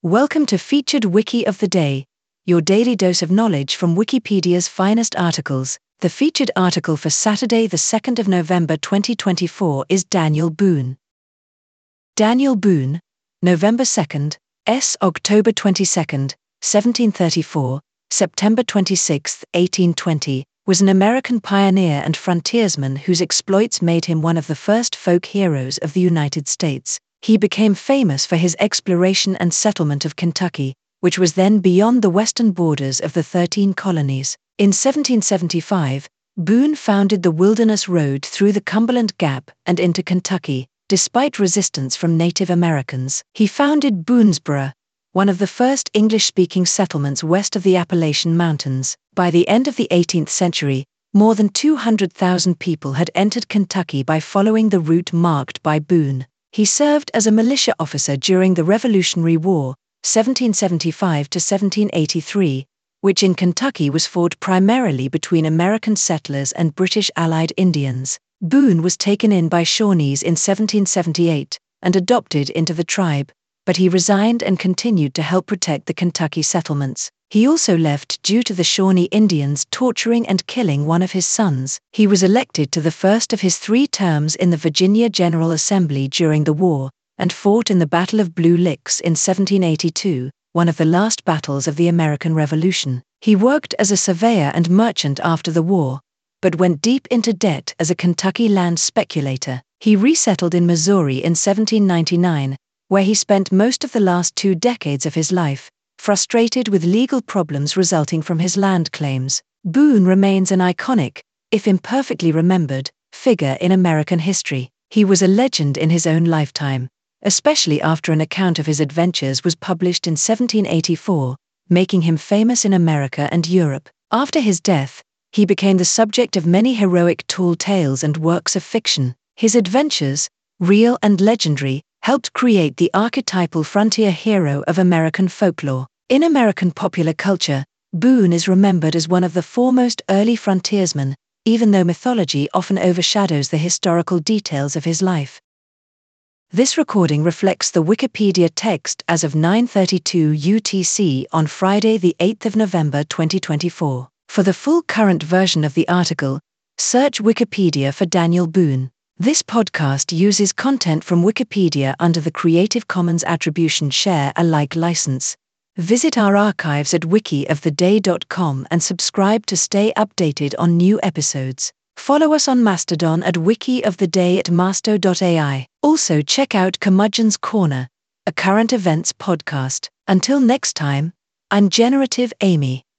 Welcome to Featured Wiki of the Day, your daily dose of knowledge from Wikipedia's finest articles. The featured article for Saturday, the 2nd of November 2024 is Daniel Boone. Daniel Boone, November 2nd, October 22nd, 1734, September 26, 1820, was an American pioneer and frontiersman whose exploits made him one of the first folk heroes of the United States. He became famous for his exploration and settlement of Kentucky, which was then beyond the western borders of the 13 colonies. In 1775, Boone founded the Wilderness Road through the Cumberland Gap and into Kentucky, despite resistance from Native Americans. He founded Boonesboro, one of the first English-speaking settlements west of the Appalachian Mountains. By the end of the 18th century, more than 200,000 people had entered Kentucky by following the route marked by Boone. He served as a militia officer during the Revolutionary War, 1775 to 1783, which in Kentucky was fought primarily between American settlers and British Allied Indians. Boone was taken in by Shawnees in 1778 and adopted into the tribe, but he resigned and continued to help protect the Kentucky settlements. He also left due to the Shawnee Indians torturing and killing one of his sons. He was elected to the first of his 3 terms in the Virginia General Assembly during the war, and fought in the Battle of Blue Licks in 1782, one of the last battles of the American Revolution. He worked as a surveyor and merchant after the war, but went deep into debt as a Kentucky land speculator. He resettled in Missouri in 1799, where he spent most of the last 2 decades of his life, frustrated with legal problems resulting from his land claims. Boone remains an iconic, if imperfectly remembered, figure in American history. He was a legend in his own lifetime, especially after an account of his adventures was published in 1784, making him famous in America and Europe. After his death, he became the subject of many heroic tall tales and works of fiction. His adventures, real and legendary, helped create the archetypal frontier hero of American folklore. In American popular culture, Boone is remembered as one of the foremost early frontiersmen, even though mythology often overshadows the historical details of his life. This recording reflects the Wikipedia text as of 9:32 UTC on Friday, the 8th of November 2024. For the full current version of the article, search Wikipedia for Daniel Boone. This podcast uses content from Wikipedia under the Creative Commons Attribution Share Alike license. Visit our archives at wikioftheday.com and subscribe to stay updated on new episodes. Follow us on Mastodon at wikioftheday@masto.ai. Also check out Curmudgeon's Corner, a current events podcast. Until next time, I'm Generative Amy.